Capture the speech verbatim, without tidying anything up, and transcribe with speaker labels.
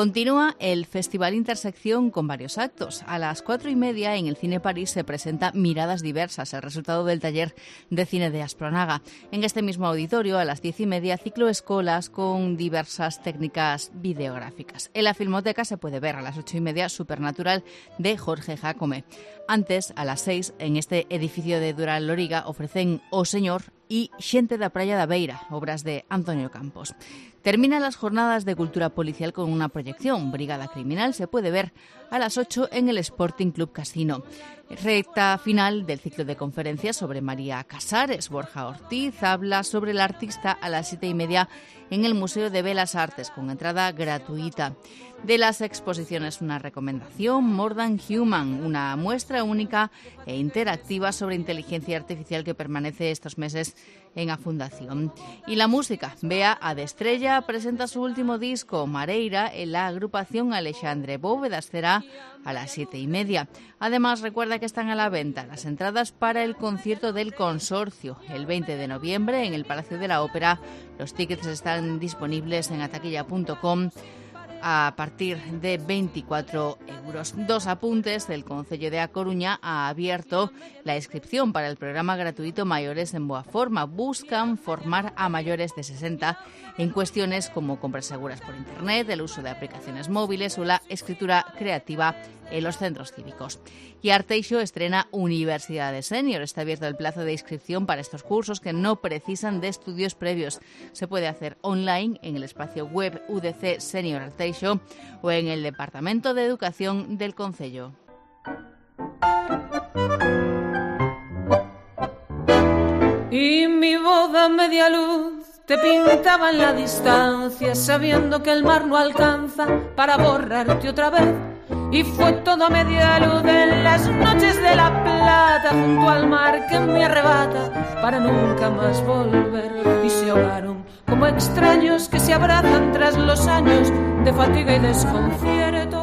Speaker 1: Continúa el Festival Intersección con varios actos. A las cuatro y media en el Cine París se presenta Miradas Diversas, el resultado del taller de cine de Aspronaga. En este mismo auditorio, a las diez y media, cicloescolas con diversas técnicas videográficas. En la Filmoteca se puede ver a las ocho y media Supernatural de Jorge Jácome. Antes, a las seis, en este edificio de Dural Loriga, ofrecen O Señor y Xente da Praia da Beira, obras de Antonio Campos. Terminan las jornadas de cultura policial con una proyección. Brigada Criminal se puede ver a las ocho en el Sporting Club Casino. Recta final del ciclo de conferencias sobre María Casares. Borja Ortiz habla sobre el artista a las siete y media en el Museo de Belas Artes, con entrada gratuita. De las exposiciones, una recomendación: More Than Human, una muestra única e interactiva sobre inteligencia artificial que permanece estos meses en la Fundación. Y la música, Bea Adestrella presenta su último disco, Mareira, en la agrupación Alexandre Bóvedas. Será a las siete y media. Además, recuerda que están a la venta las entradas para el concierto del Consorcio el veinte de noviembre en el Palacio de la Ópera. Los tickets están disponibles en ataquilla punto com a partir de veinticuatro euros. Dos apuntes: el Concello de A Coruña ha abierto la inscripción para el programa gratuito Mayores en Boa Forma. Buscan formar a mayores de sesenta en cuestiones como compras seguras por internet, el uso de aplicaciones móviles o la escritura creativa en los centros cívicos. Y Arteixo estrena Universidad de Senior. Está abierto el plazo de inscripción para estos cursos que no precisan de estudios previos. Se puede hacer online en el espacio web U D C Senior Arteixo o en el Departamento de Educación del Concello.
Speaker 2: Y mi boda media luz te pintaba en la distancia, sabiendo que el mar no alcanza para borrarte otra vez. Y fue todo a media luz en las noches de La Plata, junto al mar que me arrebata para nunca más volver. Y se ahogaron como extraños que se abrazan tras los años de fatiga y desconcierto.